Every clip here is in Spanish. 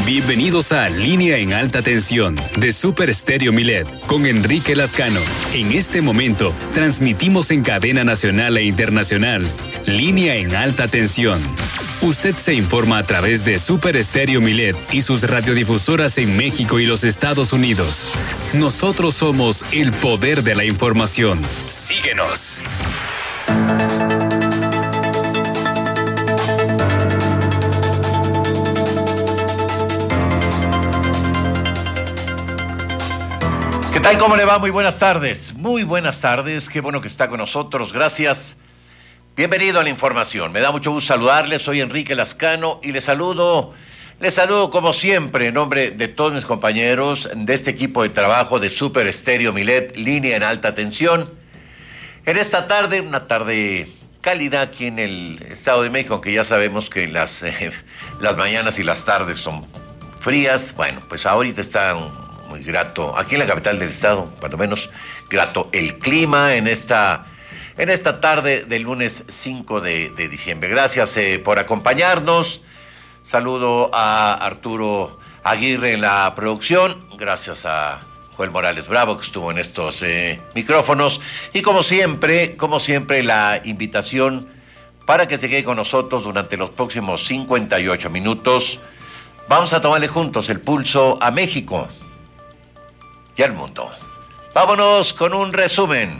Bienvenidos a Línea en Alta Tensión de Super Estéreo Milet con Enrique Lascano. En este momento transmitimos en cadena nacional e internacional Línea en Alta Tensión. Usted se informa a través de Super Estéreo Milet y sus radiodifusoras en México y los Estados Unidos. Nosotros somos el poder de la información. Síguenos. ¿Qué tal? ¿Cómo le va? Muy buenas tardes. Muy buenas tardes. Qué bueno que está con nosotros. Gracias. Bienvenido a la información. Me da mucho gusto saludarle. Soy Enrique Lascano y le saludo como siempre en nombre de todos mis compañeros de este equipo de trabajo de Super Estéreo Milet, Línea en Alta Tensión. En esta tarde, una tarde cálida aquí en el Estado de México, aunque ya sabemos que las mañanas y las tardes son frías. Bueno, pues ahorita está muy grato, aquí en la capital del estado, por lo menos grato el clima en esta tarde del lunes 5 de diciembre. Gracias por acompañarnos. Saludo a Arturo Aguirre en la producción. Gracias a Joel Morales Bravo, que estuvo en estos micrófonos. Y como siempre, la invitación para que se quede con nosotros durante los próximos 58 minutos. Vamos a tomarle juntos el pulso a México y al mundo. Vámonos con un resumen.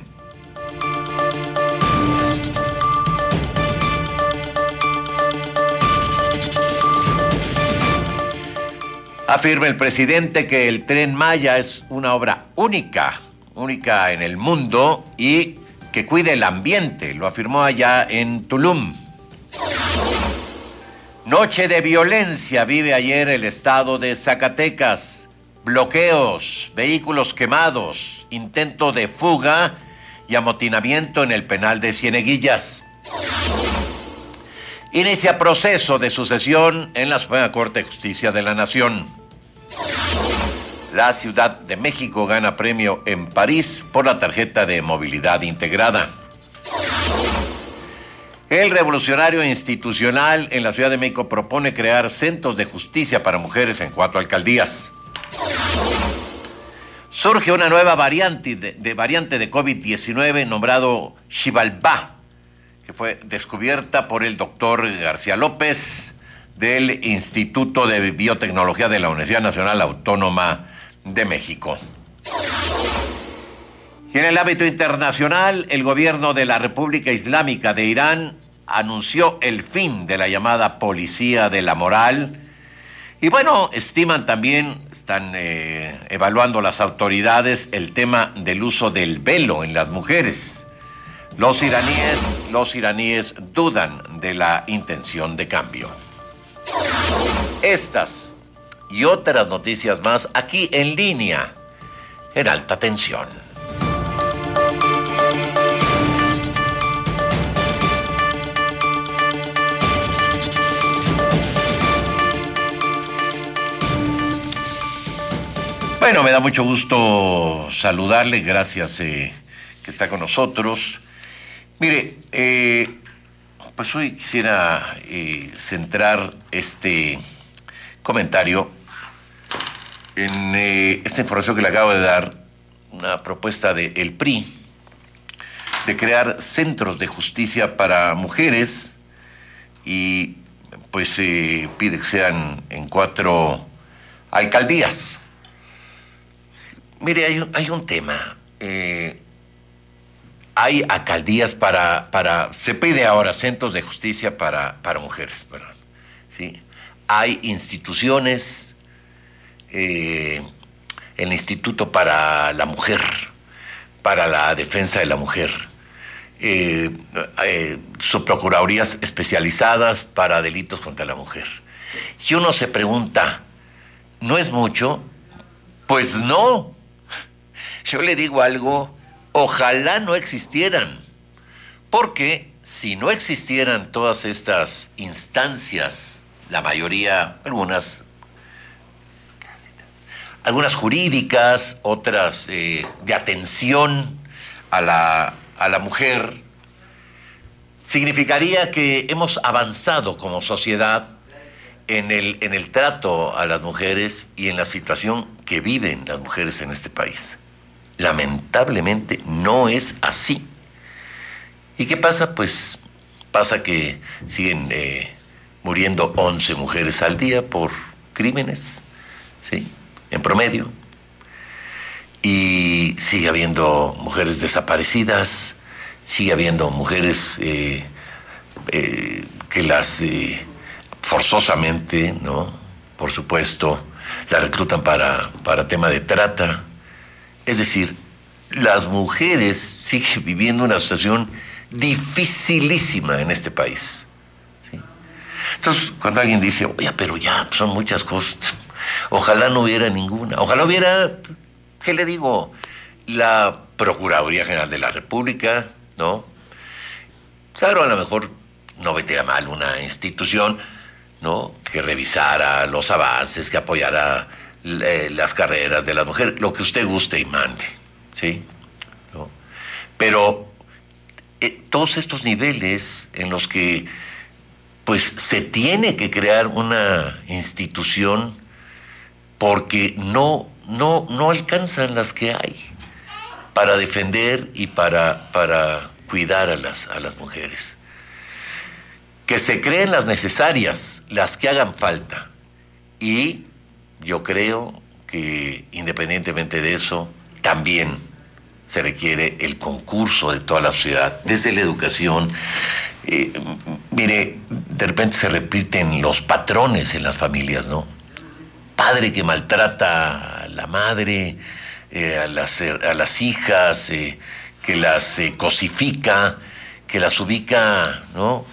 Afirma el presidente que el Tren Maya es una obra única en el mundo y que cuide el ambiente. Lo afirmó allá en Tulum. Noche de violencia vive ayer el estado de Zacatecas. Bloqueos, vehículos quemados, intento de fuga y amotinamiento en el penal de Cieneguillas. Inicia proceso de sucesión en la Suprema Corte de Justicia de la Nación. La Ciudad de México gana premio en París por la tarjeta de movilidad integrada. El Revolucionario Institucional en la Ciudad de México propone crear centros de justicia para mujeres en 4 alcaldías. Surge una nueva variante de COVID-19 nombrado Xibalbá, que fue descubierta por el doctor García López del Instituto de Biotecnología de la Universidad Nacional Autónoma de México. Y en el ámbito internacional, el gobierno de la República Islámica de Irán anunció el fin de la llamada policía de la moral. Y bueno, están evaluando las autoridades el tema del uso del velo en las mujeres. Los iraníes dudan de la intención de cambio. Estas y otras noticias más aquí en Línea en Alta Tensión. Bueno, me da mucho gusto saludarle, gracias que está con nosotros. Mire, pues hoy quisiera centrar este comentario en esta información que le acabo de dar, una propuesta del PRI de crear centros de justicia para mujeres y pues pide que sean en 4 alcaldías. Mire, hay un tema. Hay alcaldías se pide ahora centros de justicia para mujeres, perdón, ¿sí? Hay instituciones, el Instituto para la Mujer, para la defensa de la mujer, subprocuradurías especializadas para delitos contra la mujer. Y uno se pregunta, ¿no es mucho? Pues no. Yo le digo algo, ojalá no existieran, porque si no existieran todas estas instancias, la mayoría, algunas jurídicas, otras de atención a la mujer, significaría que hemos avanzado como sociedad en el trato a las mujeres y en la situación que viven las mujeres en este país. Lamentablemente no es así. ¿Y qué pasa? Pues pasa que siguen muriendo 11 mujeres al día por crímenes, ¿sí? En promedio. Y sigue habiendo mujeres desaparecidas, sigue habiendo mujeres que las forzosamente, ¿no? Por supuesto, las reclutan para tema de trata. Es decir, las mujeres siguen viviendo una situación dificilísima en este país, ¿sí? Entonces, cuando alguien dice, oye, pero ya, son muchas cosas, ojalá no hubiera ninguna, ojalá hubiera, ¿qué le digo? La Procuraduría General de la República, ¿no? Claro, a lo mejor no vendría mal una institución, ¿no? Que revisara los avances, que apoyara las carreras de las mujeres, lo que usted guste y mande, ¿sí? ¿No? Pero todos estos niveles en los que pues se tiene que crear una institución porque no alcanzan las que hay para defender y para cuidar a las mujeres. Que se creen las necesarias, las que hagan falta. Y yo creo que independientemente de eso, también se requiere el concurso de toda la sociedad, desde la educación. Mire, de repente se repiten los patrones en las familias, ¿no? Padre que maltrata a la madre, a las hijas, que las cosifica, que las ubica, ¿no?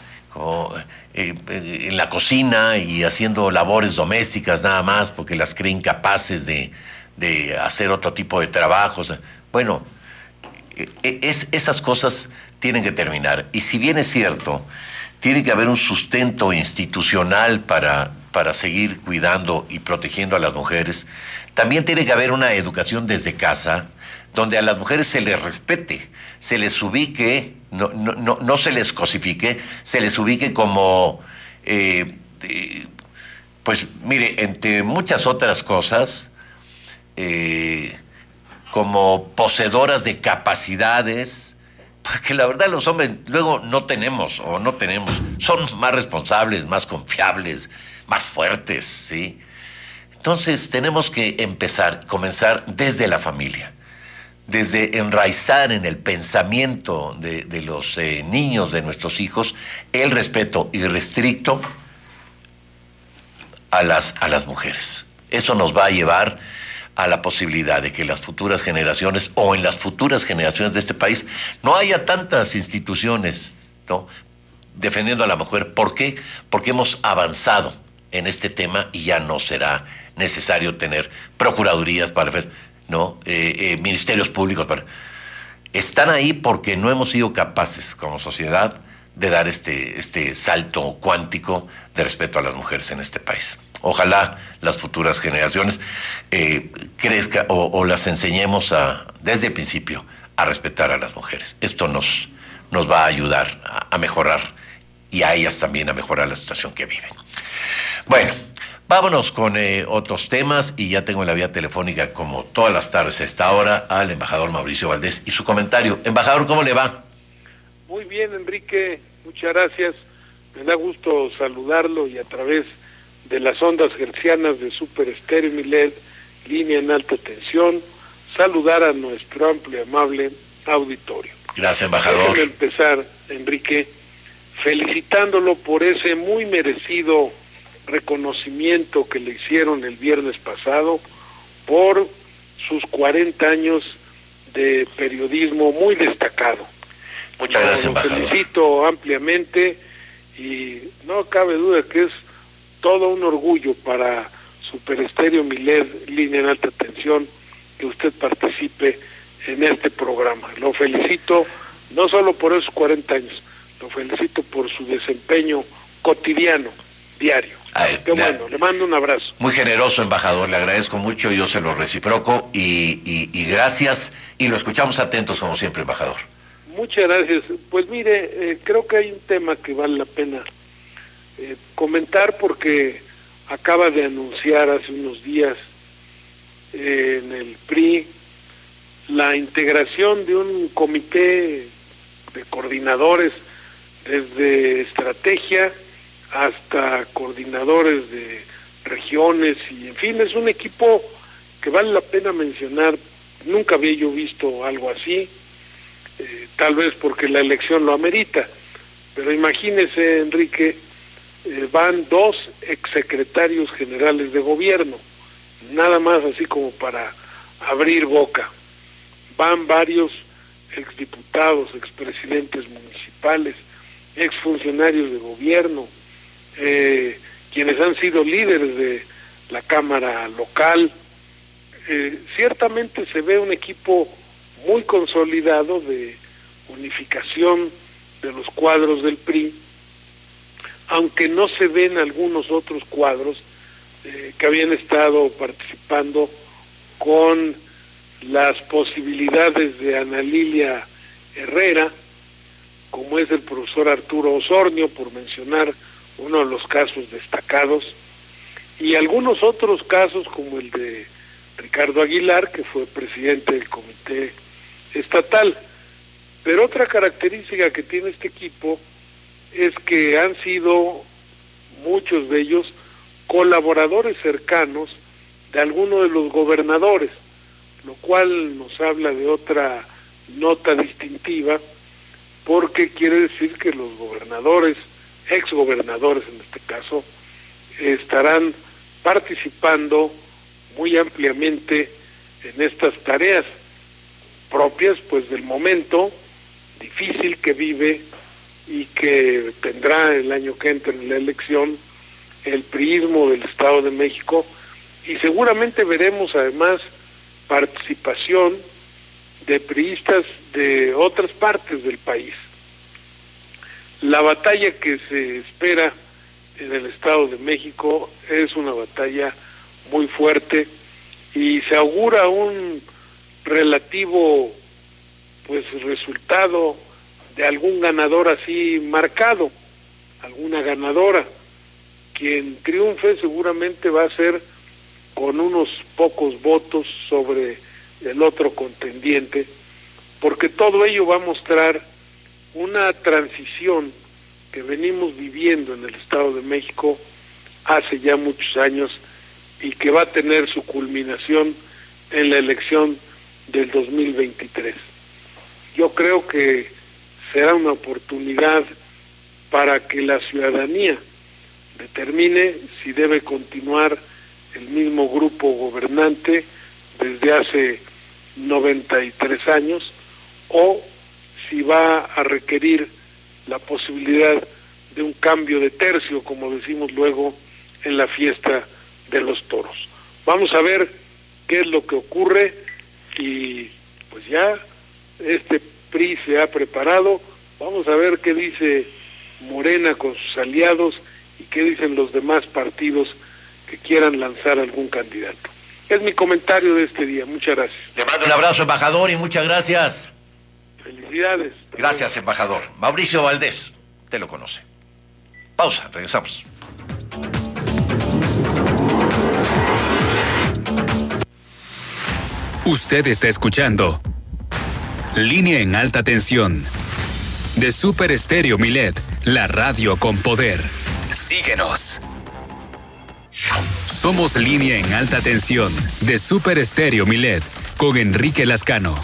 En la cocina y haciendo labores domésticas nada más porque las cree incapaces de hacer otro tipo de trabajos. Bueno, esas cosas tienen que terminar. Y si bien es cierto, tiene que haber un sustento institucional para seguir cuidando y protegiendo a las mujeres, también tiene que haber una educación desde casa donde a las mujeres se les respete, se les ubique, no se les cosifique, se les ubique como, pues mire, entre muchas otras cosas, como poseedoras de capacidades, porque la verdad los hombres luego no tenemos, son más responsables, más confiables, más fuertes, ¿sí? Entonces tenemos que comenzar desde la familia, desde enraizar en el pensamiento de los niños, de nuestros hijos, el respeto irrestricto a las mujeres. Eso nos va a llevar a la posibilidad de que las futuras generaciones o en las futuras generaciones de este país no haya tantas instituciones, ¿no?, defendiendo a la mujer. ¿Por qué? Porque hemos avanzado en este tema y ya no será necesario tener procuradurías ¿no? Ministerios públicos están ahí porque no hemos sido capaces como sociedad de dar este salto cuántico de respeto a las mujeres en este país. Ojalá las futuras generaciones crezcan o las enseñemos desde el principio a respetar a las mujeres. Esto nos va a ayudar a mejorar y a ellas también a mejorar la situación que viven. Bueno, vámonos con otros temas y ya tengo en la vía telefónica, como todas las tardes a esta hora, al embajador Mauricio Valdés y su comentario. Embajador, ¿cómo le va? Muy bien, Enrique, muchas gracias. Me da gusto saludarlo y a través de las ondas hertzianas de Super Estéreo Milet, línea en alta tensión, saludar a nuestro amplio y amable auditorio. Gracias, embajador. Déjame empezar, Enrique, felicitándolo por ese muy merecido reconocimiento que le hicieron el viernes pasado por sus 40 años de periodismo muy destacado. Muchas gracias, embajador. Lo felicito ampliamente y no cabe duda que es todo un orgullo para Super Estéreo Milet, línea en alta tensión, que usted participe en este programa. Lo felicito no solo por esos 40 años, lo felicito por su desempeño cotidiano, diario. Qué bueno, le mando un abrazo. Muy generoso, embajador, le agradezco mucho, yo se lo reciproco y gracias, y lo escuchamos atentos como siempre, embajador. Muchas gracias. Pues mire, creo que hay un tema que vale la pena comentar porque acaba de anunciar hace unos días en el PRI la integración de un comité de coordinadores desde estrategia hasta coordinadores de regiones y en fin, es un equipo que vale la pena mencionar. Nunca había yo visto algo así, tal vez porque la elección lo amerita, pero imagínese, Enrique, van 2 exsecretarios generales de gobierno, nada más así como para abrir boca. Van varios exdiputados, expresidentes municipales, exfuncionarios de gobierno, quienes han sido líderes de la Cámara local. Ciertamente se ve un equipo muy consolidado de unificación de los cuadros del PRI, aunque no se ven algunos otros cuadros que habían estado participando con las posibilidades de Ana Lilia Herrera, como es el profesor Arturo Osornio, por mencionar uno de los casos destacados, y algunos otros casos como el de Ricardo Aguilar, que fue presidente del comité estatal. Pero otra característica que tiene este equipo es que han sido muchos de ellos colaboradores cercanos de algunos de los gobernadores, lo cual nos habla de otra nota distintiva, porque quiere decir que los gobernadores, exgobernadores en este caso, estarán participando muy ampliamente en estas tareas propias pues del momento difícil que vive y que tendrá el año que entra en la elección el priismo del Estado de México, y seguramente veremos además participación de priistas de otras partes del país. La batalla que se espera en el Estado de México es una batalla muy fuerte y se augura un relativo pues resultado de algún ganador así marcado, alguna ganadora. Quien triunfe seguramente va a ser con unos pocos votos sobre el otro contendiente, porque todo ello va a mostrar una transición que venimos viviendo en el Estado de México hace ya muchos años y que va a tener su culminación en la elección del 2023. Yo creo que será una oportunidad para que la ciudadanía determine si debe continuar el mismo grupo gobernante desde hace 93 años o si va a requerir la posibilidad de un cambio de tercio, como decimos luego en la fiesta de los toros. Vamos a ver qué es lo que ocurre y pues ya este PRI se ha preparado. Vamos a ver qué dice Morena con sus aliados y qué dicen los demás partidos que quieran lanzar algún candidato. Es mi comentario de este día. Muchas gracias. Le mando un abrazo, embajador, y muchas gracias. Felicidades. Gracias, embajador. Mauricio Valdés, usted lo conoce. Pausa, regresamos. Usted está escuchando Línea en Alta Tensión de Super Estéreo Milet, la radio con poder. Síguenos. Somos Línea en Alta Tensión de Super Estéreo Milet con Enrique Lascano.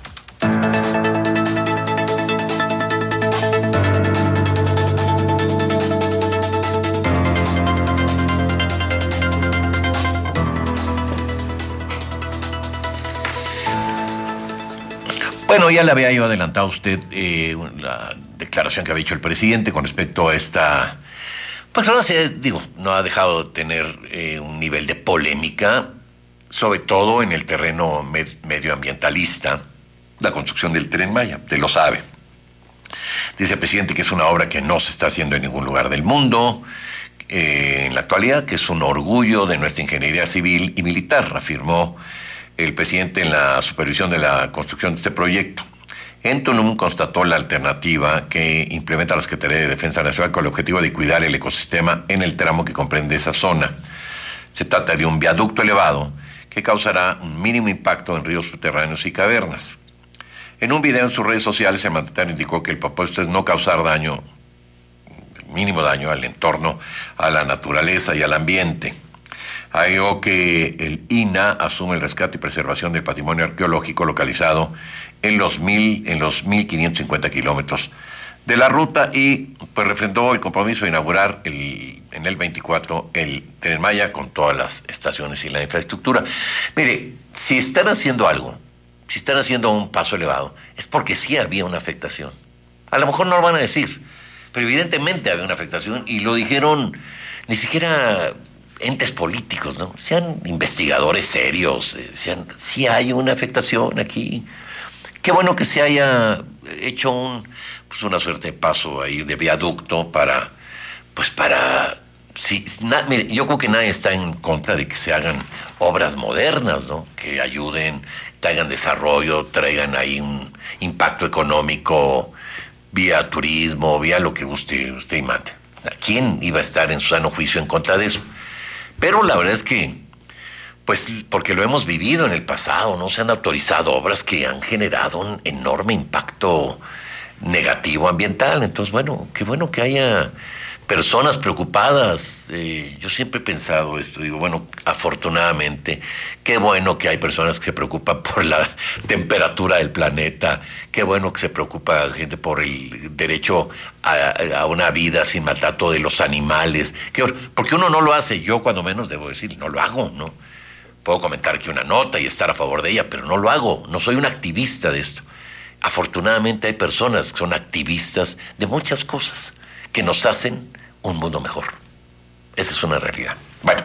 Bueno, ya le había yo adelantado a usted la declaración que había hecho el presidente con respecto a esta. Pues ahora no ha dejado de tener un nivel de polémica, sobre todo en el terreno medioambientalista, la construcción del Tren Maya, usted lo sabe. Dice el presidente que es una obra que no se está haciendo en ningún lugar del mundo, en la actualidad, que es un orgullo de nuestra ingeniería civil y militar, afirmó el presidente en la supervisión de la construcción de este proyecto. En Tulum constató la alternativa que implementa la Secretaría de Defensa Nacional con el objetivo de cuidar el ecosistema en el tramo que comprende esa zona. Se trata de un viaducto elevado que causará un mínimo impacto en ríos subterráneos y cavernas. En un video en sus redes sociales, el mandatario indicó que el propósito es no causar mínimo daño al entorno, a la naturaleza y al ambiente. Agregó que el INAH asume el rescate y preservación del patrimonio arqueológico localizado en los 1.550 kilómetros de la ruta y pues refrendó el compromiso de inaugurar en el 24 el Tren Maya con todas las estaciones y la infraestructura. Mire, si están haciendo algo, si están haciendo un paso elevado, es porque sí había una afectación. A lo mejor no lo van a decir, pero evidentemente había una afectación y lo dijeron ni siquiera entes políticos, ¿no? Sean investigadores serios, sí hay una afectación aquí. Qué bueno que se haya hecho una suerte de paso ahí de viaducto mire, yo creo que nadie está en contra de que se hagan obras modernas, ¿no? Que ayuden, traigan desarrollo, traigan ahí un impacto económico vía turismo, vía lo que usted y mande. ¿Quién iba a estar en su sano juicio en contra de eso? Pero la verdad es que, pues, porque lo hemos vivido en el pasado, ¿no? Se han autorizado obras que han generado un enorme impacto negativo ambiental. Entonces, bueno que haya personas preocupadas. Yo siempre he pensado esto, digo, bueno, afortunadamente, qué bueno que hay personas que se preocupan por la temperatura del planeta, qué bueno que se preocupa gente por el derecho a una vida sin maltrato de los animales, porque uno no lo hace. Yo cuando menos debo decir, no lo hago, ¿no? Puedo comentar aquí una nota y estar a favor de ella, pero no lo hago, no soy un activista de esto. Afortunadamente hay personas que son activistas de muchas cosas que nos hacen un mundo mejor. Esa es una realidad. Bueno,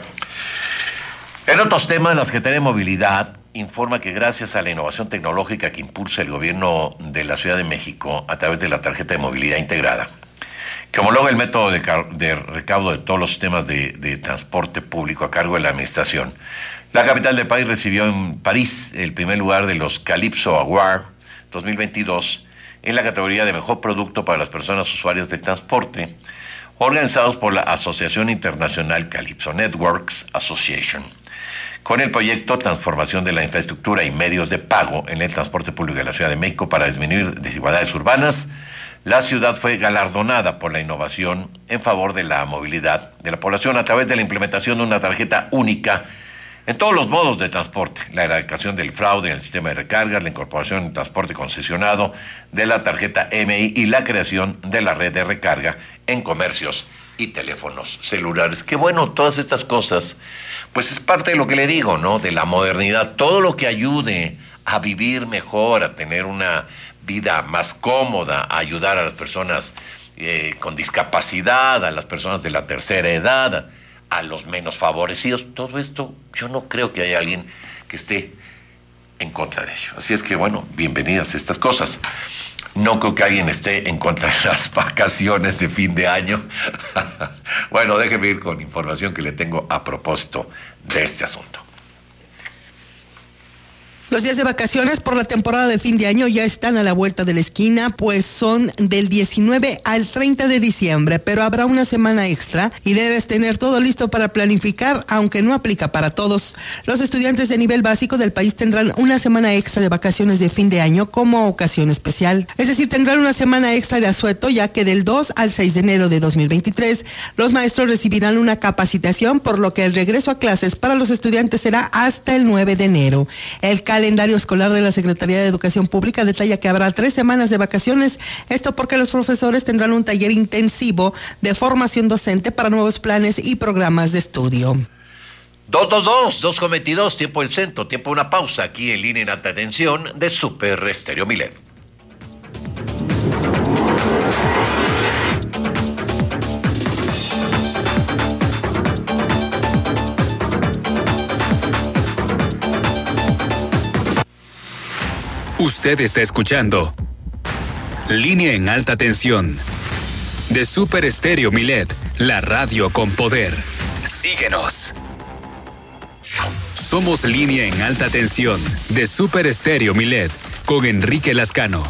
en otros temas, la Secretaría de Movilidad informa que gracias a la innovación tecnológica que impulsa el gobierno de la Ciudad de México a través de la tarjeta de movilidad integrada, que homologa el método de recaudo de todos los sistemas de transporte público a cargo de la administración, la capital del país recibió en París el primer lugar de los Calypso Award 2022 en la categoría de mejor producto para las personas usuarias de transporte, organizados por la Asociación Internacional Calypso Networks Association. Con el proyecto Transformación de la Infraestructura y Medios de Pago en el Transporte Público de la Ciudad de México para disminuir desigualdades urbanas, la ciudad fue galardonada por la innovación en favor de la movilidad de la población a través de la implementación de una tarjeta única en todos los modos de transporte, la erradicación del fraude en el sistema de recargas, la incorporación en transporte concesionado de la tarjeta MI y la creación de la red de recarga en comercios y teléfonos celulares. Qué bueno, todas estas cosas, pues es parte de lo que le digo, ¿no? De la modernidad, todo lo que ayude a vivir mejor, a tener una vida más cómoda, a ayudar a las personas con discapacidad, a las personas de la tercera edad, a los menos favorecidos. Todo esto, yo no creo que haya alguien que esté en contra de ello. Así es que, bueno, bienvenidas estas cosas. No creo que alguien esté en contra de las vacaciones de fin de año. Bueno, déjeme ir con información que le tengo a propósito de este asunto. Los días de vacaciones por la temporada de fin de año ya están a la vuelta de la esquina, pues son del 19 al 30 de diciembre, pero habrá una semana extra y debes tener todo listo para planificar, aunque no aplica para todos. Los estudiantes de nivel básico del país tendrán una semana extra de vacaciones de fin de año como ocasión especial. Es decir, tendrán una semana extra de asueto, ya que del 2 al 6 de enero de 2023, los maestros recibirán una capacitación, por lo que el regreso a clases para los estudiantes será hasta el 9 de enero. El calendario escolar de la Secretaría de Educación Pública detalla que habrá 3 semanas de vacaciones, esto porque los profesores tendrán un taller intensivo de formación docente para nuevos planes y programas de estudio. 222, tiempo del centro, tiempo de una pausa aquí en línea en alta tensión de Super Estéreo Milet. Usted está escuchando Línea en Alta Tensión de Super Estéreo Milet, la radio con poder. Síguenos. Somos Línea en Alta Tensión de Super Estéreo Milet con Enrique Lascano.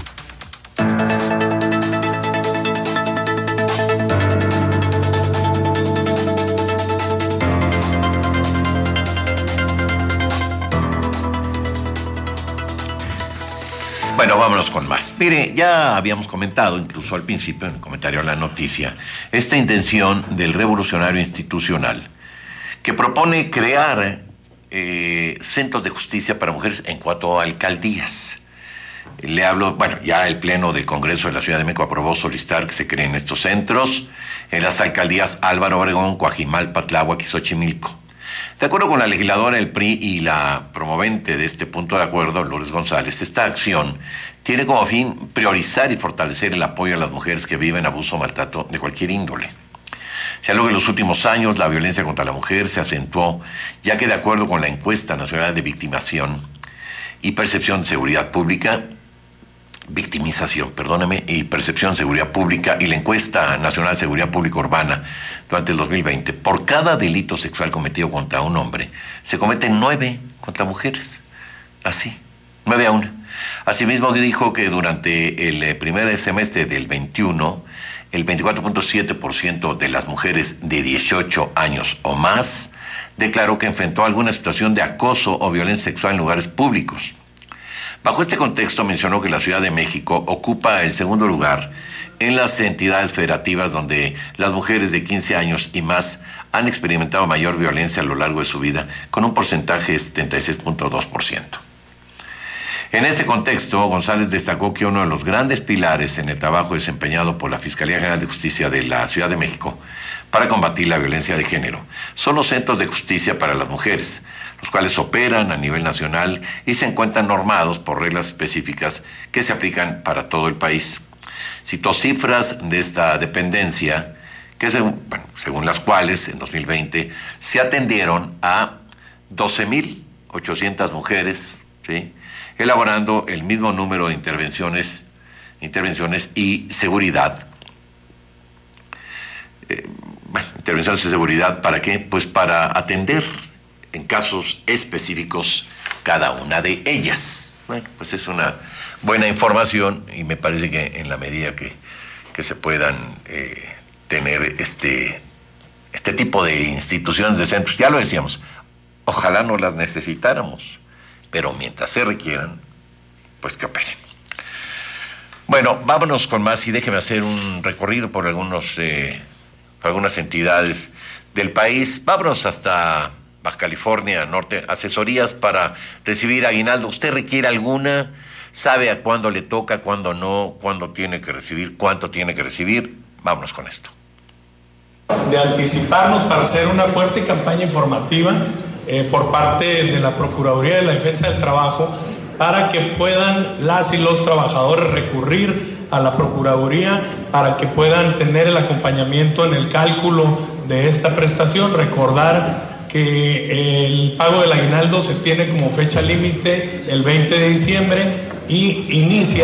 Bueno, vámonos con más. Mire, ya habíamos comentado, incluso al principio, en el comentario a la noticia, esta intención del revolucionario institucional que propone crear centros de justicia para mujeres en 4 alcaldías. Le hablo, bueno, ya el Pleno del Congreso de la Ciudad de México aprobó solicitar que se creen estos centros en las alcaldías Álvaro Obregón, Coajimalpa, Tláhuac y Xochimilco. De acuerdo con la legisladora del PRI y la promovente de este punto de acuerdo, Lourdes González, esta acción tiene como fin priorizar y fortalecer el apoyo a las mujeres que viven abuso o maltrato de cualquier índole. Señaló que en los últimos años la violencia contra la mujer se acentuó, ya que de acuerdo con la encuesta nacional de victimización y percepción de seguridad pública, y percepción de seguridad pública y la encuesta nacional de seguridad pública urbana durante el 2020, por cada delito sexual cometido contra un hombre, se cometen 9 contra mujeres. Así, 9-1. Asimismo dijo que durante el primer semestre del 21, el 24.7% de las mujeres de 18 años o más declaró que enfrentó alguna situación de acoso o violencia sexual en lugares públicos. Bajo este contexto mencionó que la Ciudad de México ocupa el segundo lugar en las entidades federativas donde las mujeres de 15 años y más han experimentado mayor violencia a lo largo de su vida, con un porcentaje de 76.2%. En este contexto, González destacó que uno de los grandes pilares en el trabajo desempeñado por la Fiscalía General de Justicia de la Ciudad de México para combatir la violencia de género son los centros de justicia para las mujeres, los cuales operan a nivel nacional y se encuentran normados por reglas específicas que se aplican para todo el país. Citó cifras de esta dependencia que según las cuales en 2020 se atendieron a 12.800 mujeres, ¿sí?, elaborando el mismo número de intervenciones y seguridad. Intervenciones de seguridad, ¿para qué? Pues para atender en casos específicos cada una de ellas. Bueno, pues es una buena información y me parece que en la medida que se puedan tener este tipo de instituciones de centros, ya lo decíamos, ojalá no las necesitáramos, pero mientras se requieran, pues que operen. Bueno, vámonos con más y déjeme hacer un recorrido por algunas entidades del país. Vámonos hasta Baja California Norte, asesorías para recibir aguinaldo. ¿Usted requiere alguna? ¿Sabe a cuándo le toca, cuándo no, cuándo tiene que recibir, cuánto tiene que recibir? Vámonos con esto. De anticiparnos para hacer una fuerte campaña informativa por parte de la Procuraduría de la Defensa del Trabajo para que puedan las y los trabajadores recurrir a la Procuraduría para que puedan tener el acompañamiento en el cálculo de esta prestación. Recordar que el pago del aguinaldo se tiene como fecha límite el 20 de diciembre y inicia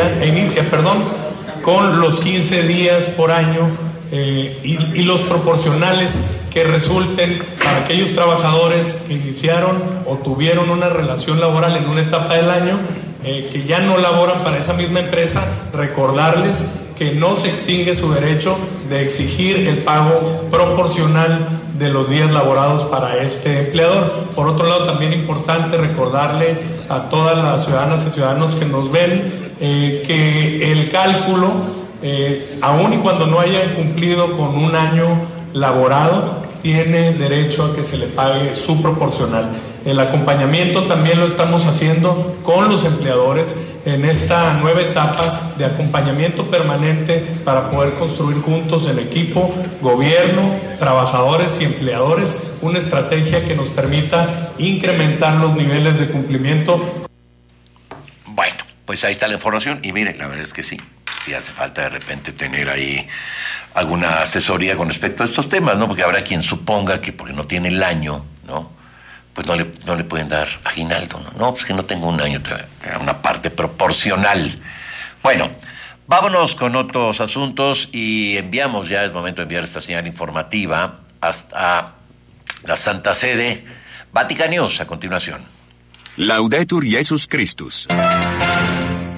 con los 15 días por año y los proporcionales que resulten para aquellos trabajadores que iniciaron o tuvieron una relación laboral en una etapa del año, que ya no laboran para esa misma empresa, recordarles que no se extingue su derecho de exigir el pago proporcional de los días laborados para este empleador. Por otro lado, también importante recordarle a todas las ciudadanas y ciudadanos que nos ven que el cálculo, aun y cuando no hayan cumplido con un año laborado, tiene derecho a que se le pague su proporcional. El acompañamiento también lo estamos haciendo con los empleadores en esta nueva etapa de acompañamiento permanente para poder construir juntos en equipo, gobierno, trabajadores y empleadores, una estrategia que nos permita incrementar los niveles de cumplimiento. Bueno, pues ahí está la información y miren, la verdad es que sí hace falta de repente tener ahí alguna asesoría con respecto a estos temas, ¿no? Porque habrá quien suponga que porque no tiene el año, ¿no?, pues no le pueden dar aguinaldo, ¿no? No, pues que no tengo un año, te da una parte proporcional. Bueno, vámonos con otros asuntos y enviamos, ya es momento de enviar esta señal informativa hasta la Santa Sede. Vatican News a continuación. Laudetur Jesus Christus.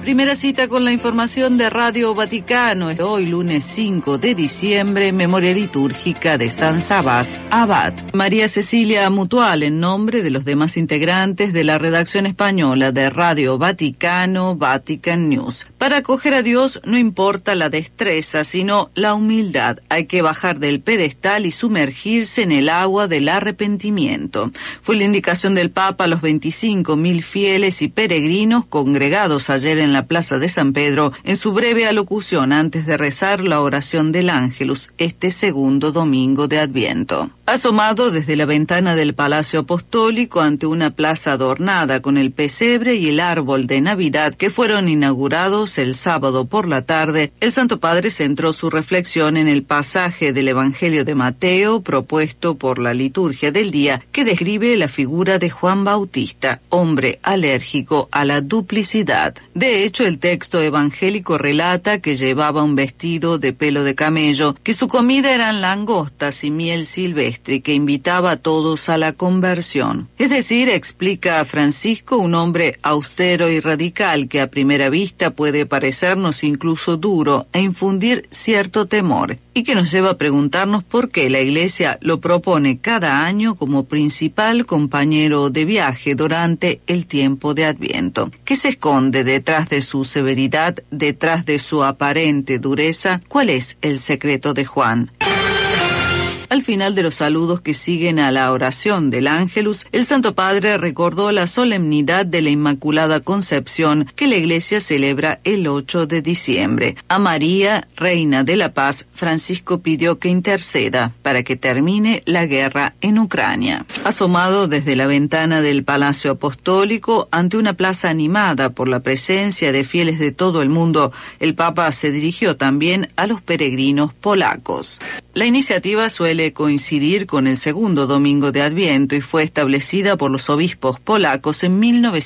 Primera cita con la información de Radio Vaticano. Hoy, lunes 5 de diciembre, memoria litúrgica de San Sabás Abad. María Cecilia Mutual, en nombre de los demás integrantes de la redacción española de Radio Vaticano, Vatican News. Para acoger a Dios no importa la destreza, sino la humildad. Hay que bajar del pedestal y sumergirse en el agua del arrepentimiento. Fue la indicación del Papa a los 25.000 fieles y peregrinos congregados ayer en la Plaza de San Pedro en su breve alocución antes de rezar la oración del Ángelus este segundo domingo de Adviento. Asomado desde la ventana del Palacio Apostólico ante una plaza adornada con el pesebre y el árbol de Navidad que fueron inaugurados el sábado por la tarde, el Santo Padre centró su reflexión en el pasaje del Evangelio de Mateo propuesto por la liturgia del día que describe la figura de Juan Bautista, hombre alérgico a la duplicidad. De hecho, el texto evangélico relata que llevaba un vestido de pelo de camello, que su comida eran langostas y miel silvestre, que invitaba a todos a la conversión. Es decir, explica a Francisco, un hombre austero y radical que a primera vista puede parecernos incluso duro e infundir cierto temor, y que nos lleva a preguntarnos por qué la Iglesia lo propone cada año como principal compañero de viaje durante el tiempo de Adviento. ¿Qué se esconde detrás de su severidad, detrás de su aparente dureza? ¿Cuál es el secreto de Juan? Al final de los saludos que siguen a la oración del Ángelus, el Santo Padre recordó la solemnidad de la Inmaculada Concepción que la Iglesia celebra el 8 de diciembre. A María, Reina de la Paz, Francisco pidió que interceda para que termine la guerra en Ucrania. Asomado desde la ventana del Palacio Apostólico, ante una plaza animada por la presencia de fieles de todo el mundo, el Papa se dirigió también a los peregrinos polacos. La iniciativa suele coincidir con el segundo domingo de Adviento y fue establecida por los obispos polacos en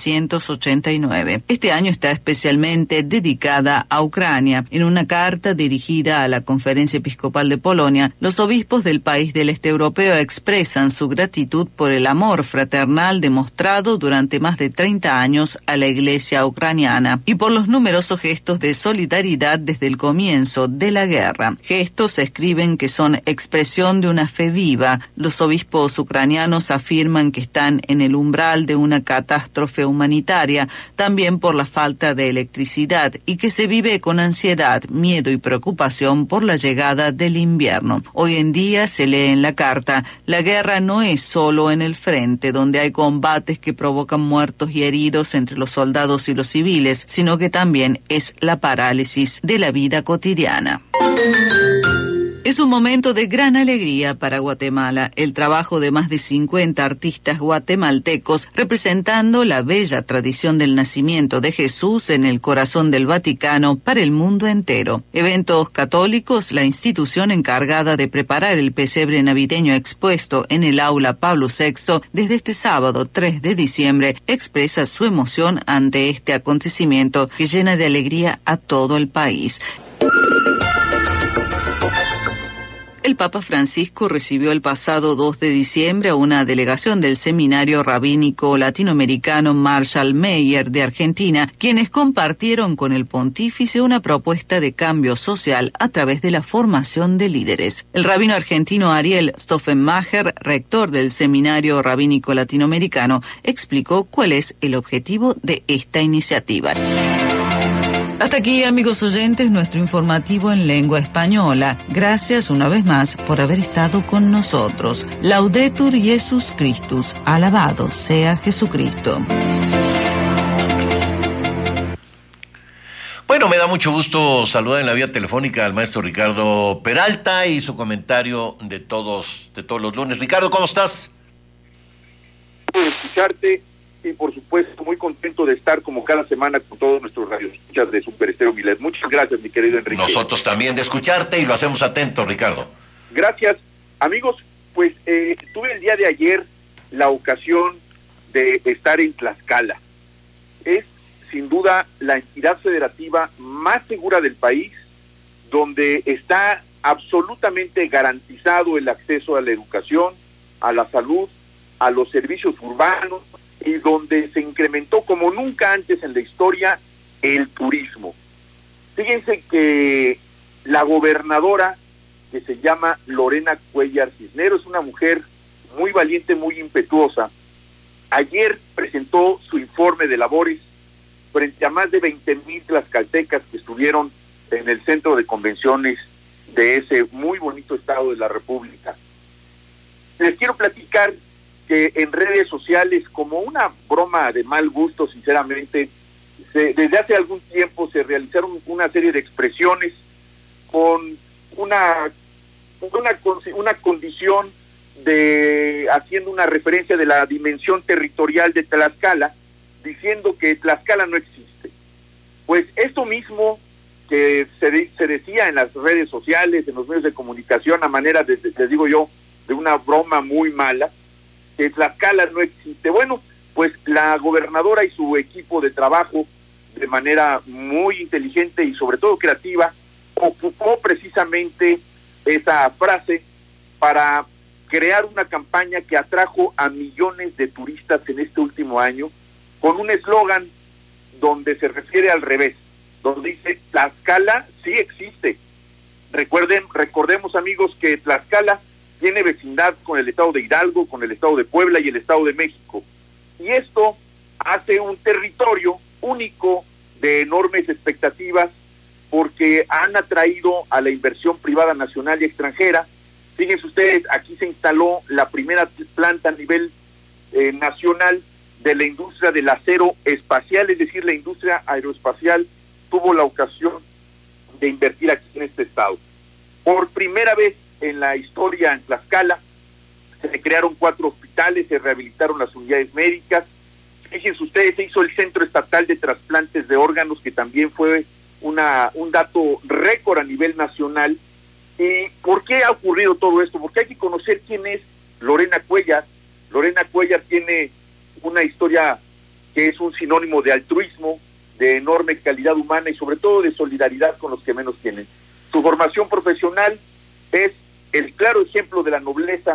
1989. Este año está especialmente dedicada a Ucrania. En una carta dirigida a la Conferencia Episcopal de Polonia, los obispos del país del este europeo expresan su gratitud por el amor fraternal demostrado durante más de 30 años a la Iglesia ucraniana y por los numerosos gestos de solidaridad desde el comienzo de la guerra. Gestos escriben que son expresión de una fe viva. Los obispos ucranianos afirman que están en el umbral de una catástrofe humanitaria, también por la falta de electricidad, y que se vive con ansiedad, miedo y preocupación por la llegada del invierno. Hoy en día, se lee en la carta, la guerra no es solo en el frente, donde hay combates que provocan muertos y heridos entre los soldados y los civiles, sino que también es la parálisis de la vida cotidiana. Es un momento de gran alegría para Guatemala, el trabajo de más de 50 artistas guatemaltecos representando la bella tradición del nacimiento de Jesús en el corazón del Vaticano para el mundo entero. Eventos Católicos, la institución encargada de preparar el pesebre navideño expuesto en el aula Pablo VI desde este sábado 3 de diciembre, expresa su emoción ante este acontecimiento que llena de alegría a todo el país. El Papa Francisco recibió el pasado 2 de diciembre a una delegación del Seminario Rabínico Latinoamericano Marshall Meyer de Argentina, quienes compartieron con el pontífice una propuesta de cambio social a través de la formación de líderes. El rabino argentino Ariel Stoffenmacher, rector del Seminario Rabínico Latinoamericano, explicó cuál es el objetivo de esta iniciativa. Hasta aquí, amigos oyentes, nuestro informativo en lengua española. Gracias una vez más por haber estado con nosotros. Laudetur Jesus Christus. Alabado sea Jesucristo. Bueno, me da mucho gusto saludar en la vía telefónica al maestro Ricardo Peralta y su comentario de todos los lunes. Ricardo, ¿cómo estás? Puedo escucharte. Y por supuesto, muy contento de estar como cada semana con todos nuestros radioescuchas de Super Estéreo Milet. Muchas gracias, mi querido Enrique. Nosotros también de escucharte y lo hacemos atento, Ricardo. Gracias. Amigos, pues tuve el día de ayer la ocasión de estar en Tlaxcala. Es, sin duda, la entidad federativa más segura del país, donde está absolutamente garantizado el acceso a la educación, a la salud, a los servicios urbanos, y donde se incrementó como nunca antes en la historia el turismo. Fíjense que la gobernadora, que se llama Lorena Cuellar Cisneros, es una mujer muy valiente, muy impetuosa. Ayer presentó su informe de labores frente a más de 20,000 tlaxcaltecas que estuvieron en el centro de convenciones de ese muy bonito estado de la República. Les quiero platicar que en redes sociales, como una broma de mal gusto, sinceramente, desde hace algún tiempo se realizaron una serie de expresiones con una condición de haciendo una referencia de la dimensión territorial de Tlaxcala, diciendo que Tlaxcala no existe. Pues esto mismo que se decía en las redes sociales, en los medios de comunicación, a manera de, les digo yo, de una broma muy mala, que Tlaxcala no existe. Bueno, pues la gobernadora y su equipo de trabajo, de manera muy inteligente y sobre todo creativa, ocupó precisamente esa frase para crear una campaña que atrajo a millones de turistas en este último año, con un eslogan donde se refiere al revés, donde dice Tlaxcala sí existe. Recordemos, amigos, que Tlaxcala tiene vecindad con el estado de Hidalgo, con el estado de Puebla y el estado de México. Y esto hace un territorio único de enormes expectativas, porque han atraído a la inversión privada nacional y extranjera. Fíjense ustedes, aquí se instaló la primera planta a nivel nacional de la industria del acero espacial, es decir, la industria aeroespacial tuvo la ocasión de invertir aquí en este estado. Por primera vez en la historia en Tlaxcala, se crearon 4 hospitales, se rehabilitaron las unidades médicas. Fíjense ustedes, se hizo el Centro Estatal de Trasplantes de Órganos, que también fue un dato récord a nivel nacional. ¿Y por qué ha ocurrido todo esto? Porque hay que conocer quién es Lorena Cuellar. Lorena Cuellar tiene una historia que es un sinónimo de altruismo, de enorme calidad humana y sobre todo de solidaridad con los que menos tienen. Su formación profesional es el claro ejemplo de la nobleza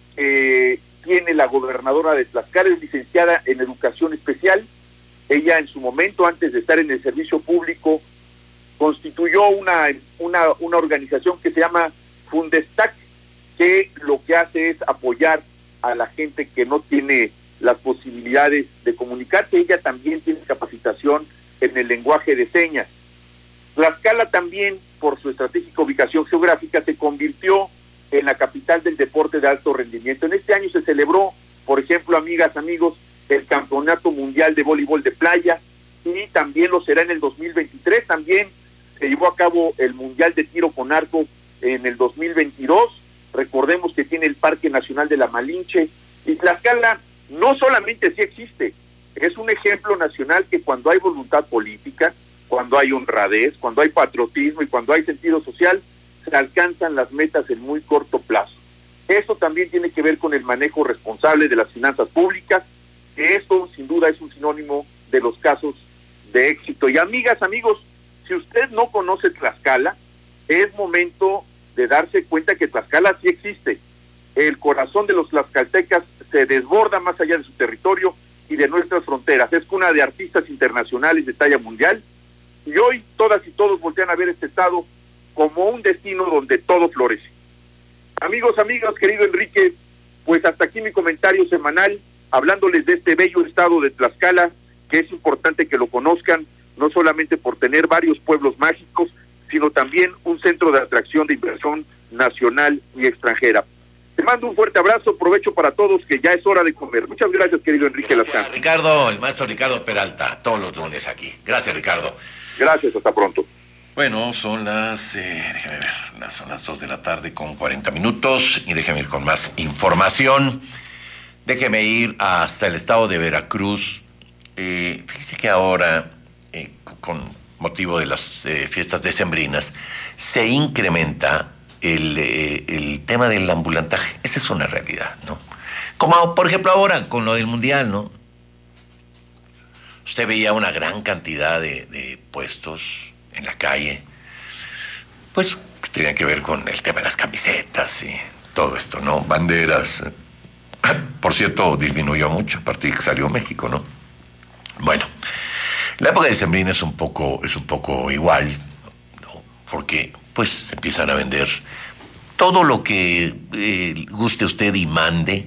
que tiene la gobernadora de Tlaxcala. Es licenciada en educación especial. Ella en su momento, antes de estar en el servicio público, constituyó una organización que se llama Fundestac, que lo que hace es apoyar a la gente que no tiene las posibilidades de comunicarse. Ella también tiene capacitación en el lenguaje de señas. Tlaxcala también, por su estratégica ubicación geográfica, se convirtió en la capital del deporte de alto rendimiento. En este año se celebró, por ejemplo, amigas, amigos, el Campeonato Mundial de Voleibol de Playa, y también lo será en el 2023. También se llevó a cabo el Mundial de Tiro con Arco en el 2022. Recordemos que tiene el Parque Nacional de la Malinche. Y Tlaxcala no solamente sí existe, es un ejemplo nacional que cuando hay voluntad política, cuando hay honradez, cuando hay patriotismo y cuando hay sentido social, se alcanzan las metas en muy corto plazo. Eso también tiene que ver con el manejo responsable de las finanzas públicas, que esto sin duda es un sinónimo de los casos de éxito. Y amigas, amigos, si usted no conoce Tlaxcala, es momento de darse cuenta que Tlaxcala sí existe. El corazón de los tlaxcaltecas se desborda más allá de su territorio y de nuestras fronteras. Es cuna de artistas internacionales de talla mundial, y hoy todas y todos voltean a ver este estado como un destino donde todo florece. Amigos, amigas, querido Enrique, pues hasta aquí mi comentario semanal, hablándoles de este bello estado de Tlaxcala, que es importante que lo conozcan, no solamente por tener varios pueblos mágicos, sino también un centro de atracción de inversión nacional y extranjera. Te mando un fuerte abrazo, provecho para todos, que ya es hora de comer. Muchas gracias, querido Enrique Lascano. Ricardo, el maestro Ricardo Peralta, todos los lunes aquí. Gracias, Ricardo. Gracias, hasta pronto. Bueno, son déjeme ver, son las 2 de la tarde con 40 minutos y déjeme ir con más información. Déjeme ir hasta el estado de Veracruz. Fíjese que ahora, con motivo de las fiestas decembrinas, se incrementa el tema del ambulantaje. Esa es una realidad, ¿no? Como, por ejemplo, ahora con lo del Mundial, ¿no? Usted veía una gran cantidad de puestos en la calle, pues que tenían que ver con el tema de las camisetas y todo esto, ¿no? Banderas. Por cierto, disminuyó mucho a partir de que salió México, ¿no? Bueno, La época de diciembrina es un poco igual, ¿no? Porque pues empiezan a vender todo lo que guste usted y mande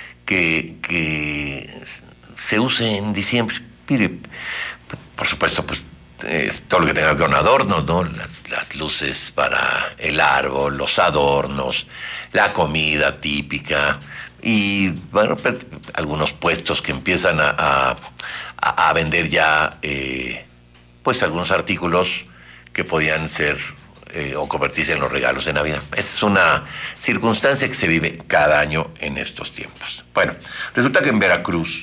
que se use en diciembre. Mire, por supuesto, pues todo lo que tenga que ver con adornos, ¿no? Las luces para el árbol, los adornos, la comida típica y, bueno, algunos puestos que empiezan a vender ya, pues, algunos artículos que podían ser o convertirse en los regalos de Navidad. Es una circunstancia que se vive cada año en estos tiempos. Bueno, resulta que en Veracruz,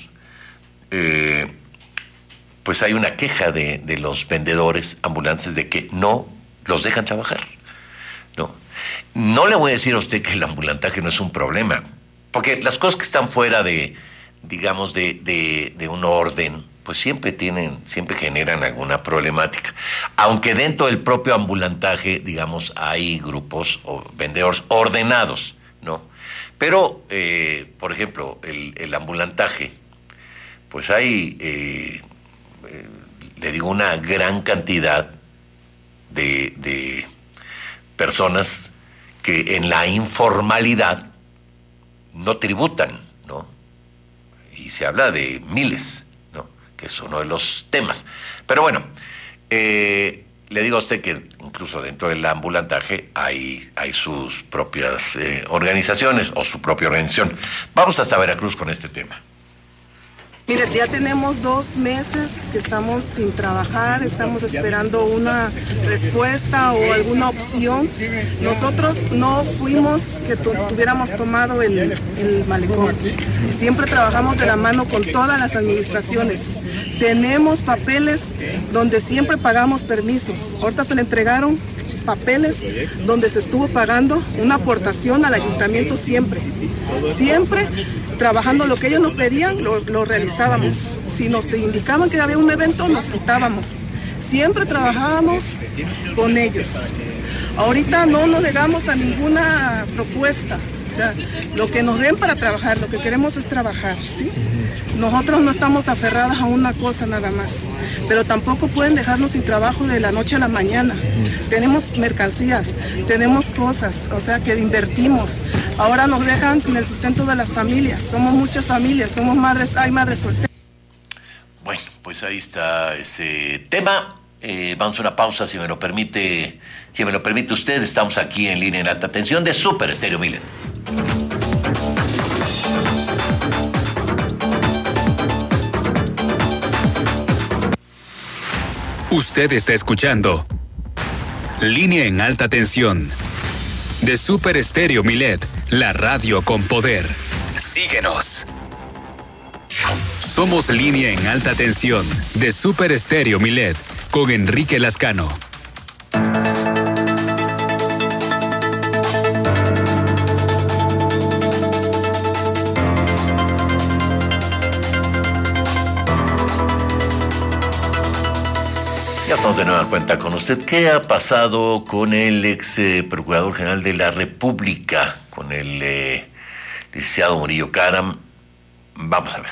pues hay una queja de los vendedores ambulantes de que no los dejan trabajar. No le voy a decir a usted que el ambulantaje no es un problema, porque las cosas que están fuera de, digamos, de un orden, pues siempre generan alguna problemática. Aunque dentro del propio ambulantaje, digamos, hay grupos o vendedores ordenados, ¿no? Pero, por ejemplo, el ambulantaje, pues hay, le digo, una gran cantidad de personas que en la informalidad no tributan, ¿no? Y se habla de miles, ¿no? Que es uno de los temas. Pero bueno, le digo a usted que incluso dentro del ambulantaje hay sus propias organizaciones o su propia organización. Vamos hasta Veracruz con este tema. Mire, ya tenemos 2 meses que estamos sin trabajar, estamos esperando una respuesta o alguna opción. Nosotros no fuimos que tuviéramos tomado el malecón. Siempre trabajamos de la mano con todas las administraciones. Tenemos papeles donde siempre pagamos permisos. Ahorita se le entregaron papeles donde se estuvo pagando una aportación al ayuntamiento siempre trabajando lo que ellos nos pedían, lo realizábamos. Si nos indicaban que había un evento, nos quitábamos. Siempre trabajábamos con ellos. Ahorita no nos llegamos a ninguna propuesta. O sea, lo que nos den para trabajar, lo que queremos es trabajar, ¿sí? Nosotros no estamos aferradas a una cosa nada más, pero tampoco pueden dejarnos sin trabajo de la noche a la mañana. Tenemos mercancías, tenemos cosas, o sea, que invertimos. Ahora nos dejan sin el sustento de las familias. Somos muchas familias, somos madres, hay madres solteras. Bueno, pues ahí está ese tema. Vamos a una pausa, si me lo permite usted. Estamos aquí en Línea en Alta Tensión de Super Estéreo Milet. Usted está escuchando Línea en Alta Tensión de Super Estéreo Milet, la radio con poder. Síguenos. Somos Línea en Alta Tensión de Super Estéreo Milet con Enrique Lascano. Ya estamos de nueva cuenta con usted. ¿Qué ha pasado con el ex Procurador General de la República, con el licenciado Murillo Caram? Vamos a ver.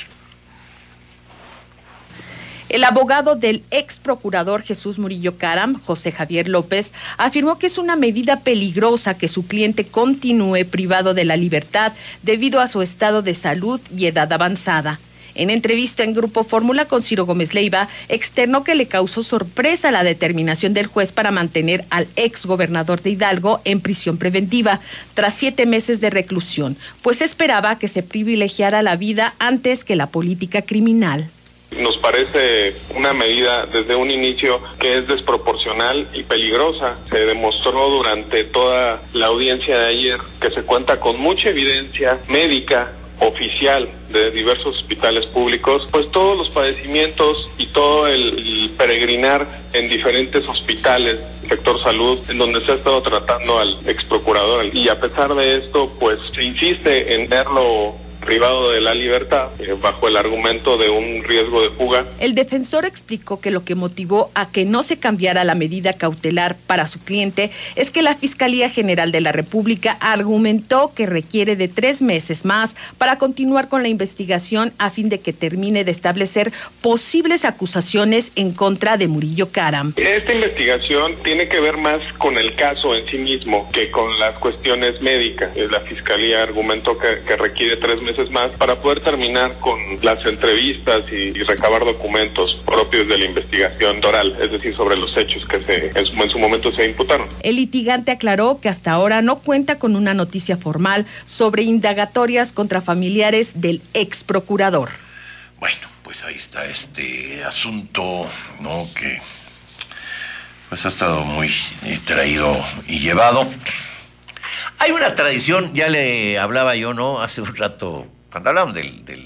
El abogado del ex procurador Jesús Murillo Caram, José Javier López, afirmó que es una medida peligrosa que su cliente continúe privado de la libertad debido a su estado de salud y edad avanzada. En entrevista en Grupo Fórmula con Ciro Gómez Leiva, externó que le causó sorpresa la determinación del juez para mantener al ex gobernador de Hidalgo en prisión preventiva tras 7 meses de reclusión, pues esperaba que se privilegiara la vida antes que la política criminal. Nos parece una medida desde un inicio que es desproporcional y peligrosa. Se demostró durante toda la audiencia de ayer que se cuenta con mucha evidencia médica oficial de diversos hospitales públicos, pues todos los padecimientos y todo el peregrinar en diferentes hospitales, sector salud, en donde se ha estado tratando al ex procurador. Y a pesar de esto, pues se insiste en verlo privado de la libertad bajo el argumento de un riesgo de fuga. El defensor explicó que lo que motivó a que no se cambiara la medida cautelar para su cliente es que la Fiscalía General de la República argumentó que requiere de 3 meses más para continuar con la investigación a fin de que termine de establecer posibles acusaciones en contra de Murillo Karam. Esta investigación tiene que ver más con el caso en sí mismo que con las cuestiones médicas. La Fiscalía argumentó que requiere 3 meses más para poder terminar con las entrevistas y recabar documentos propios de la investigación oral, es decir, sobre los hechos que en su momento se imputaron. El litigante aclaró que hasta ahora no cuenta con una noticia formal sobre indagatorias contra familiares del ex procurador. Bueno, pues ahí está este asunto, ¿no? Que pues ha estado muy traído y llevado. Hay una tradición, ya le hablaba yo, ¿no? Hace un rato, cuando hablamos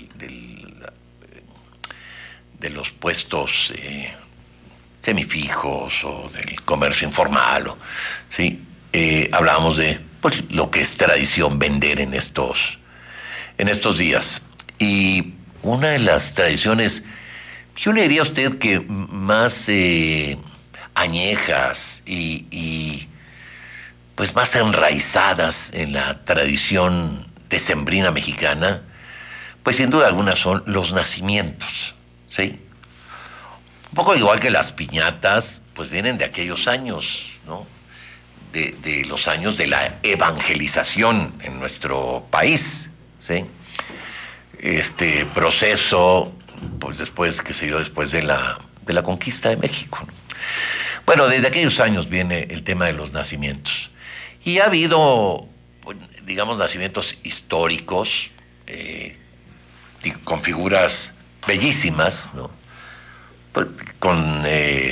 de los puestos semifijos o del comercio informal, ¿sí? Hablábamos de pues, lo que es tradición vender en estos días. Y una de las tradiciones, yo le diría a usted que más añejas y pues más enraizadas en la tradición decembrina mexicana, pues sin duda alguna son los nacimientos, ¿sí? Un poco igual que las piñatas, pues vienen de aquellos años, ¿no? De los años de la evangelización en nuestro país, ¿sí? Este proceso, pues después que se dio después de la conquista de México, ¿no? Bueno, desde aquellos años viene el tema de los nacimientos. Y ha habido, digamos, nacimientos históricos, con figuras bellísimas, ¿no? Con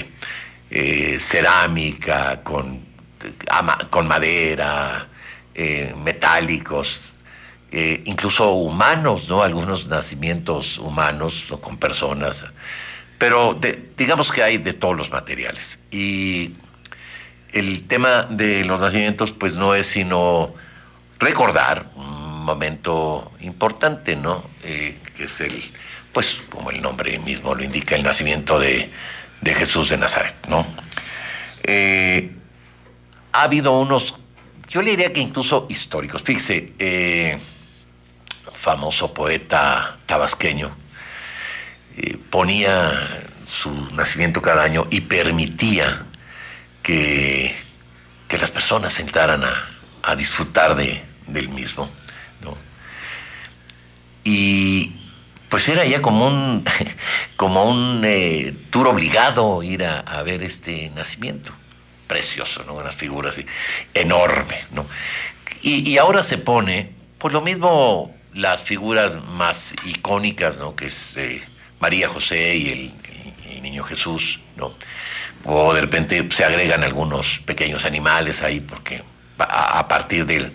cerámica, con madera, metálicos, incluso humanos, ¿no? Algunos nacimientos humanos, ¿no? Con personas, pero digamos que hay de todos los materiales. Y el tema de los nacimientos, pues no es sino recordar un momento importante, ¿no? Que es pues como el nombre mismo lo indica, el nacimiento de Jesús de Nazaret, ¿no? Ha habido unos, yo le diría que incluso históricos. Fíjese, famoso poeta tabasqueño, ponía su nacimiento cada año y permitía que las personas se sentaran a disfrutar del mismo, ¿no? Y pues era ya como un tour obligado ir a ver este nacimiento. Precioso, ¿no? Unas figuras así, enorme, ¿no? Y ahora se pone, pues lo mismo las figuras más icónicas, ¿no? Que es María José y el niño Jesús, ¿no? O de repente se agregan algunos pequeños animales ahí, porque a partir de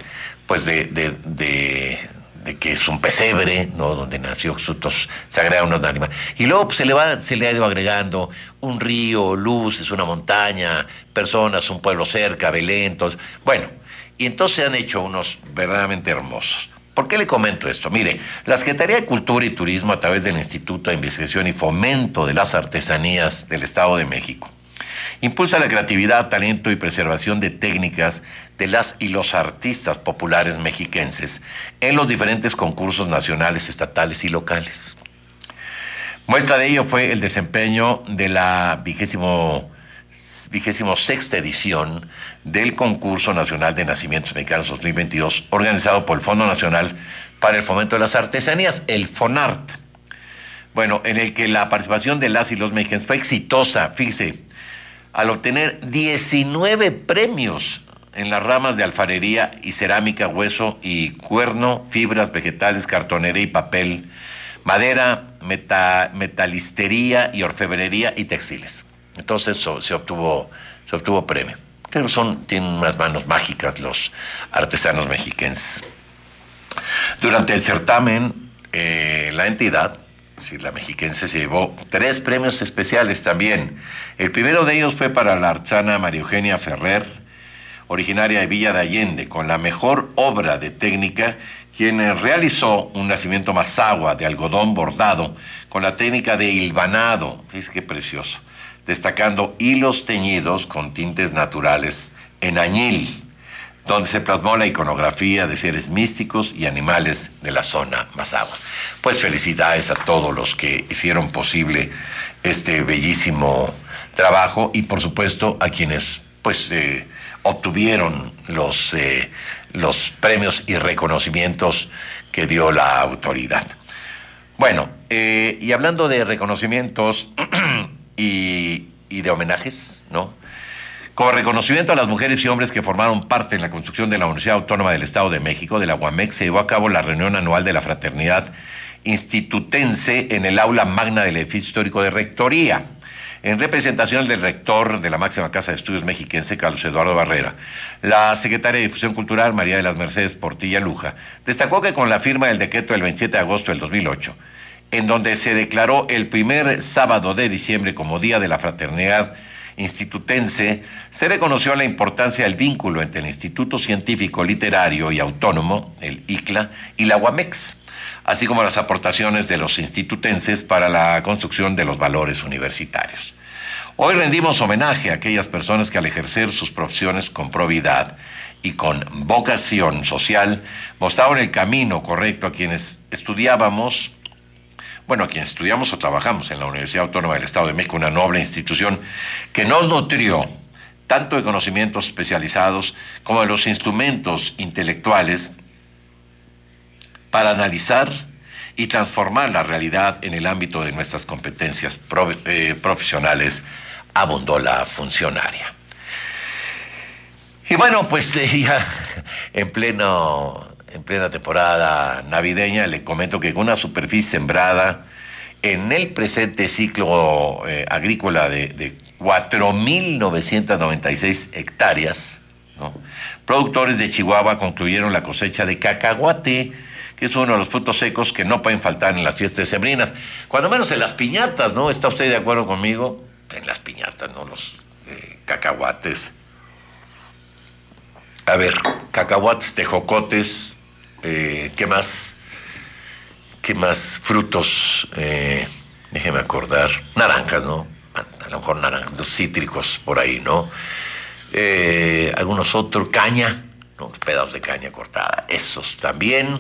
que es un pesebre, ¿no? Donde nació Jesús, se agregan unos animales. Y luego pues, se le ha ido agregando un río, luces, una montaña, personas, un pueblo cerca, Belén, entonces, bueno, y entonces se han hecho unos verdaderamente hermosos. ¿Por qué le comento esto? Mire, la Secretaría de Cultura y Turismo, a través del Instituto de Investigación y Fomento de las Artesanías del Estado de México, impulsa la creatividad, talento y preservación de técnicas de las y los artistas populares mexiquenses en los diferentes concursos nacionales, estatales y locales. Muestra de ello fue el desempeño de la 26ª edición del Concurso Nacional de Nacimientos Mexicanos 2022, organizado por el Fondo Nacional para el Fomento de las Artesanías, el FONART. Bueno, en el que la participación de las y los mexicanos fue exitosa, fíjese, al obtener 19 premios en las ramas de alfarería y cerámica, hueso y cuerno, fibras, vegetales, cartonería y papel, madera, metalistería y orfebrería y textiles. Entonces se obtuvo premio. Pero tienen unas manos mágicas los artesanos mexiquenses. Durante el certamen, la entidad, la mexiquense, se llevó 3 premios especiales también. El primero de ellos fue para la artesana María Eugenia Ferrer, originaria de Villa de Allende, con la mejor obra de técnica, quien realizó un nacimiento mazahua de algodón bordado con la técnica de hilvanado, es que precioso, destacando hilos teñidos con tintes naturales en añil, donde se plasmó la iconografía de seres místicos y animales de la zona mazahua. Pues felicidades a todos los que hicieron posible este bellísimo trabajo y por supuesto a quienes obtuvieron los premios y reconocimientos que dio la autoridad. Bueno, y hablando de reconocimientos y de homenajes, ¿no? Como reconocimiento a las mujeres y hombres que formaron parte en la construcción de la Universidad Autónoma del Estado de México, de la UAMEX, se llevó a cabo la reunión anual de la Fraternidad Institutense en el aula magna del edificio histórico de Rectoría. En representación del rector de la máxima casa de estudios mexiquense, Carlos Eduardo Barrera, la secretaria de Difusión Cultural, María de las Mercedes Portilla Luja, destacó que con la firma del decreto del 27 de agosto del 2008, en donde se declaró el primer sábado de diciembre como Día de la Fraternidad Institutense, se reconoció la importancia del vínculo entre el Instituto Científico, Literario y Autónomo, el ICLA, y la UAMEX, así como las aportaciones de los institutenses para la construcción de los valores universitarios. Hoy rendimos homenaje a aquellas personas que al ejercer sus profesiones con probidad y con vocación social mostraron el camino correcto a quienes estudiamos o trabajamos en la Universidad Autónoma del Estado de México, una noble institución que nos nutrió tanto de conocimientos especializados como de los instrumentos intelectuales para analizar y transformar la realidad en el ámbito de nuestras competencias profesionales, abundó la funcionaria. Y bueno, pues ya en plena temporada navideña le comento que con una superficie sembrada en el presente ciclo agrícola de 4.996 hectáreas, ¿no? Productores de Chihuahua concluyeron la cosecha de cacahuate, que es uno de los frutos secos que no pueden faltar en las fiestas decembrinas, cuando menos en las piñatas, ¿no? ¿Está usted de acuerdo conmigo? En las piñatas, ¿no? Los cacahuates. A ver, cacahuates, tejocotes, ¿qué más? ¿Qué más frutos? Déjeme acordar. Naranjas, ¿no? A lo mejor naranjas, cítricos por ahí, ¿no? Algunos otros, caña, ¿no? Pedazos de caña cortada, esos también.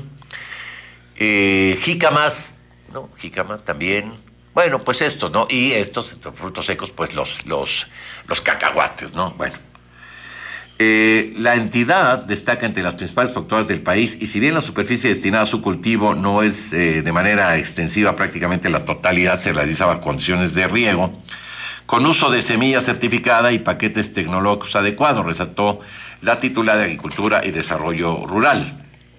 Jícamas, ¿no? Jícama también. Bueno, pues estos, ¿no? Y estos frutos secos, pues los cacahuates, ¿no? Bueno. La entidad destaca entre las principales productoras del país y si bien la superficie destinada a su cultivo no es de manera extensiva, prácticamente la totalidad se realiza bajo condiciones de riego, con uso de semilla certificada y paquetes tecnológicos adecuados, resaltó la titular de Agricultura y Desarrollo Rural.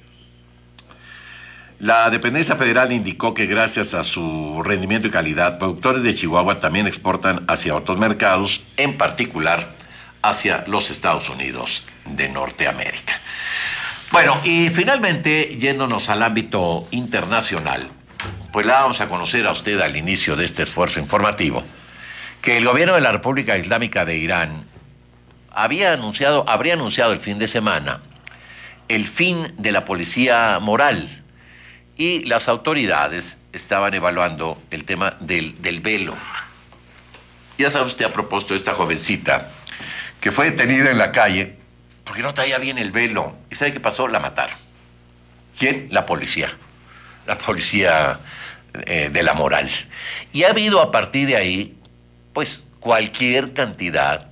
La dependencia federal indicó que gracias a su rendimiento y calidad, productores de Chihuahua también exportan hacia otros mercados, en particular hacia los Estados Unidos de Norteamérica. Bueno, y finalmente, yéndonos al ámbito internacional, pues la vamos a conocer a usted al inicio de este esfuerzo informativo, que el gobierno de la República Islámica de Irán habría anunciado el fin de semana el fin de la policía moral, y las autoridades estaban evaluando el tema del velo. Ya sabe usted, a propósito de esta jovencita que fue detenida en la calle porque no traía bien el velo. ¿Y sabe qué pasó? La mataron. ¿Quién? La policía. La policía de la moral. Y ha habido a partir de ahí, pues, cualquier cantidad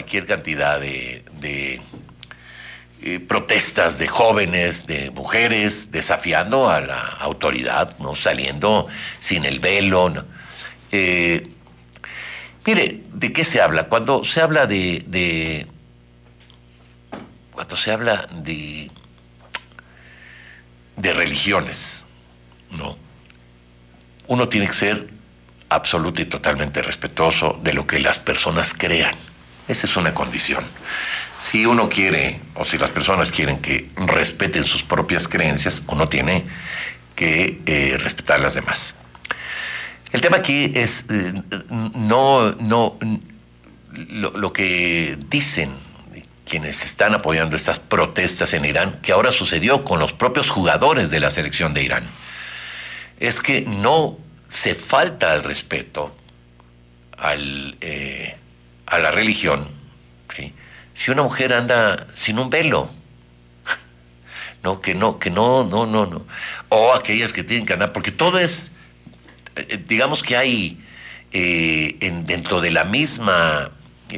de protestas de jóvenes, de mujeres, desafiando a la autoridad, ¿no? Saliendo sin el velo, ¿no? Mire, ¿de qué se habla? Cuando se habla de religiones, ¿no? Uno tiene que ser absoluto y totalmente respetuoso de lo que las personas crean. Esa es una condición. Si uno quiere, o si las personas quieren que respeten sus propias creencias, uno tiene que respetar a las demás. El tema aquí es lo que dicen quienes están apoyando estas protestas en Irán, que ahora sucedió con los propios jugadores de la selección de Irán, es que no se falta al respeto a la religión, ¿sí? Si una mujer anda sin un velo, no, o aquellas que tienen que andar, porque todo es, digamos que hay dentro de la misma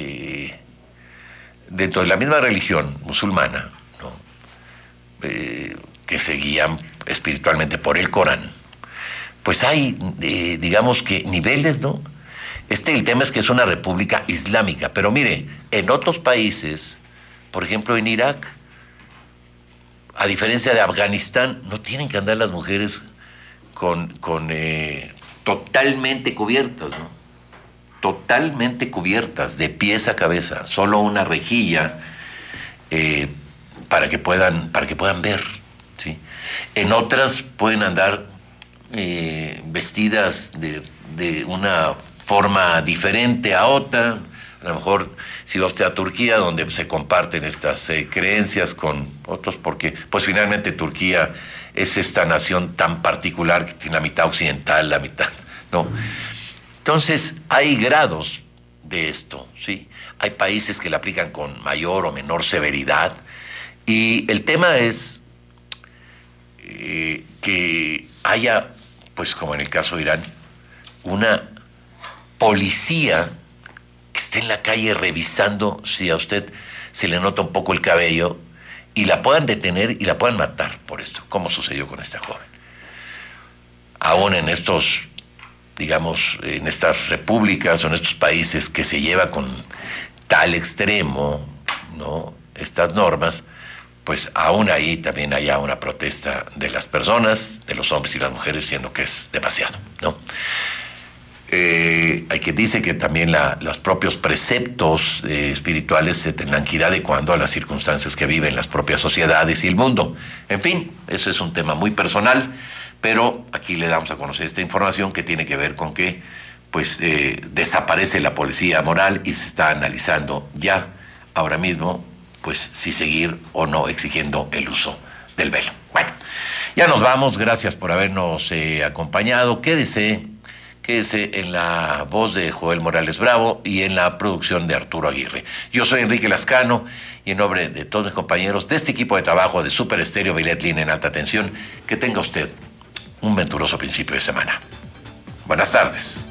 religión musulmana, ¿no? Que se guían espiritualmente por el Corán, pues hay, digamos que niveles, ¿no? El tema es que es una república islámica, pero mire, en otros países, por ejemplo en Irak, a diferencia de Afganistán, no tienen que andar las mujeres totalmente cubiertas, ¿no? Totalmente cubiertas, de pies a cabeza, solo una rejilla para que puedan ver, ¿sí? En otras pueden andar vestidas de una forma diferente a otra. A lo mejor si va usted a Turquía, donde se comparten estas creencias con otros, porque pues finalmente Turquía es esta nación tan particular que tiene la mitad occidental, la mitad, ¿no? Entonces hay grados de esto, ¿sí? Hay países que la aplican con mayor o menor severidad, y el tema es que haya, pues como en el caso de Irán, una policía que esté en la calle revisando si a usted se le nota un poco el cabello, y la puedan detener y la puedan matar por esto, como sucedió con esta joven. Aún en estos, digamos, en estas repúblicas o en estos países que se lleva con tal extremo, ¿no?, estas normas, pues aún ahí también haya una protesta de las personas, de los hombres y las mujeres, siendo que es demasiado, ¿no? Hay que dice que también los propios preceptos espirituales se tendrán que ir adecuando a las circunstancias que viven las propias sociedades y el mundo. En fin, eso es un tema muy personal, pero aquí le damos a conocer esta información que tiene que ver con que pues desaparece la policía moral y se está analizando ya ahora mismo pues si seguir o no exigiendo el uso del velo. Bueno, ya nos vamos, gracias por habernos acompañado. Quédese en la voz de Joel Morales Bravo y en la producción de Arturo Aguirre. Yo soy Enrique Lascano y en nombre de todos mis compañeros de este equipo de trabajo de Super Estéreo Milet Línea en Alta Tensión, que tenga usted un venturoso principio de semana. Buenas tardes.